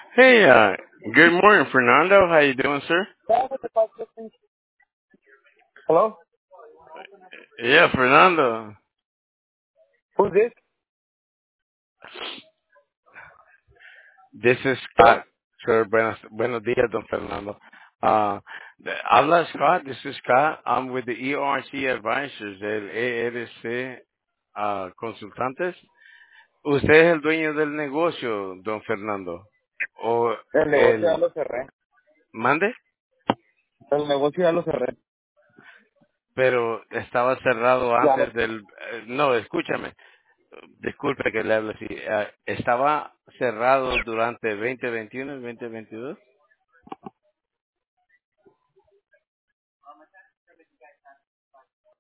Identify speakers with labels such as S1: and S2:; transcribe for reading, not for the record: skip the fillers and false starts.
S1: Hey, good morning, Fernando. How you doing, sir?
S2: Hello?
S1: Yeah, Fernando.
S2: Who's this?
S1: This is
S2: Hello?
S1: Scott. Sir, buenos días, don Fernando. Habla Scott. This is Scott. I'm with the ERC Advisors, el ERC Consultantes. ¿Usted es el dueño del negocio, don Fernando? ¿O
S2: El negocio ya
S1: el
S2: lo cerré.
S1: mande?
S2: El negocio ya lo cerré.
S1: Pero estaba cerrado
S2: Ya lo.
S1: antes del... no, escúchame. Disculpe que le hable así. ¿Estaba cerrado durante 2021 y 2022?